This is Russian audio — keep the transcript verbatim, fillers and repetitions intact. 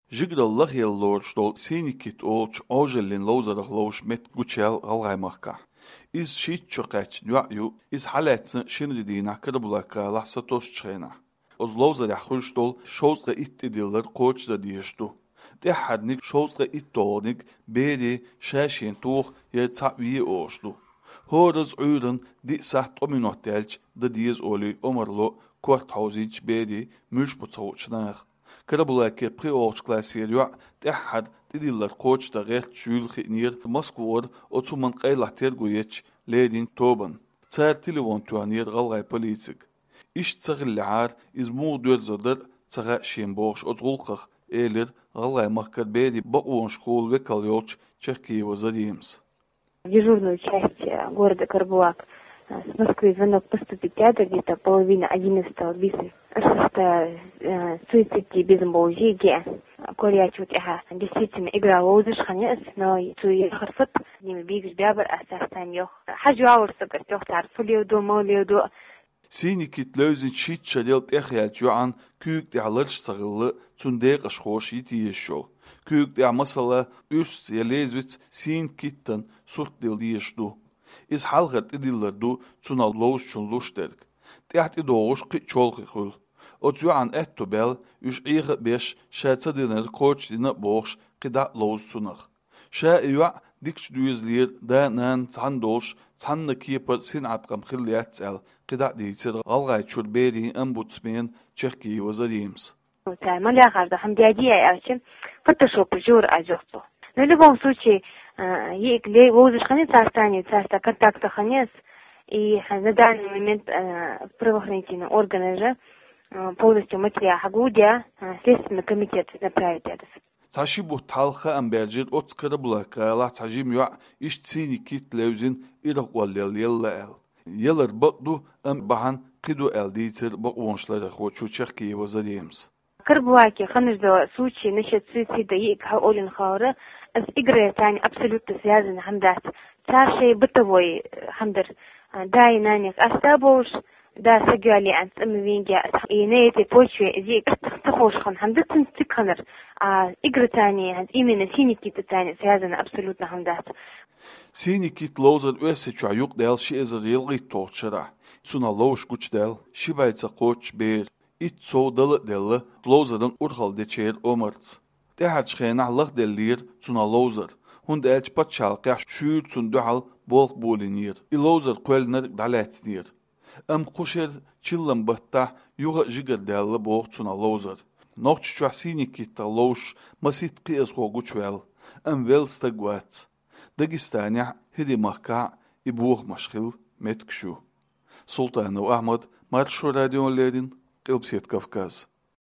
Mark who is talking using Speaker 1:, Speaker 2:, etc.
Speaker 1: Жигдал лахьел что синикит олч ожелин лозарах лош мет гучел алгаймахка. Из шитчокач нюаю, из халетsen шинридина кадабулака лахсатос чхена. Оз лозар яхульштол шоустра иттидиллер коч да диешту. Де hadnik шоустра иттоник беди шашин тух je tsapwie ooslu. Hoordes uren die sacht ominottelch de dies oli omerlo korthausic bedi mulchputzauchnach. كربلاك بريوش كلاسير يع تحد تديل القوش تغير شول خنير مسكور أتو من قيل تيرجويتش ليدين توبن تار تليفون توانير غلغي بوليتيك إيش تغل عار إز مو دور زدر تغا شين بوش أتغلقخ إيلر غلغي مخكر بيدي بقوان شكول وكاليوتش تشكي وزديمس.
Speaker 2: Дежурную часть города Карбулак с Москвы звонок поступит театр где-то половина одиннадцатого бисы. Шестая суицидки без мбоужиги. Корея чуть ага действительно игра лоузыш ханес, но суи харфат ними бигс бябер асахтан йох. Хажу аурса гартох тарфулио до молио до.
Speaker 1: Синикит лозин шит шадел тахял жуан күйк дяларш сагылы цундег ашхош итиешшол. Kuyuk de masala üst yelezvits sin kitten surt dil dieshdu. Is halgat idillerdu tsuna loos chun lusterg. Teht idoos qi cholkhul. O juan ettobel us ige besh shatsa diner coach dina box qida loos sunach. Sha iwa dikch duizlir da nan tandosh tanne keeper sin atqam khiliatsel qida diitsir algay churbedi ombudsman Turkey wazadims.
Speaker 2: Маля гарда хамдиадия ачим фотошоп жур ажохсо. Но в любом случае, если вы уже хранит царстане, царство контакта хранит, и на данный момент правоохранительные органы же полностью материал Хагудия, Следственный комитет направит это.
Speaker 1: Ташибу талха амберджир отскарблака ла тажим юа ишцини кит левзин ирaqwallel yella yeller baqdu am bahan qidu elditер baqwonshlar khotchu Turkey wazadims.
Speaker 2: Карбулаки, ханеждо случай насчет суицида и Олин Хаура с игрой тань абсолютно связаны хамдас. Царшей бытовой хамдер. Да и на них остабош, да сагюали анс амвинги, и на этой почве зи тахошхан хамдер цинцикханер. А игры тани, именно синики тани связаны абсолютно хамдас.
Speaker 1: Синики лозер уэсеча юк дел шизер елги торчера. Суна лош гуч дел, шибайца коч бер. It so delle delle lozeren urgal de cheer omerts. De hat schena lag de leer zuna lozer. Hund elch patchal qash schuur zun duhal bolk bolinier. I lozer kwelner daletnier. Am qusher chillam batta yuga jiger delle bolk zuna lozer. Noch chwasini kit losh masit qis go guchwel. Am welsta gwat. Dagestania hidi makka i buch mashkhil metkshu. Sultan Ahmad Marshur Radio Ledin Кавказ.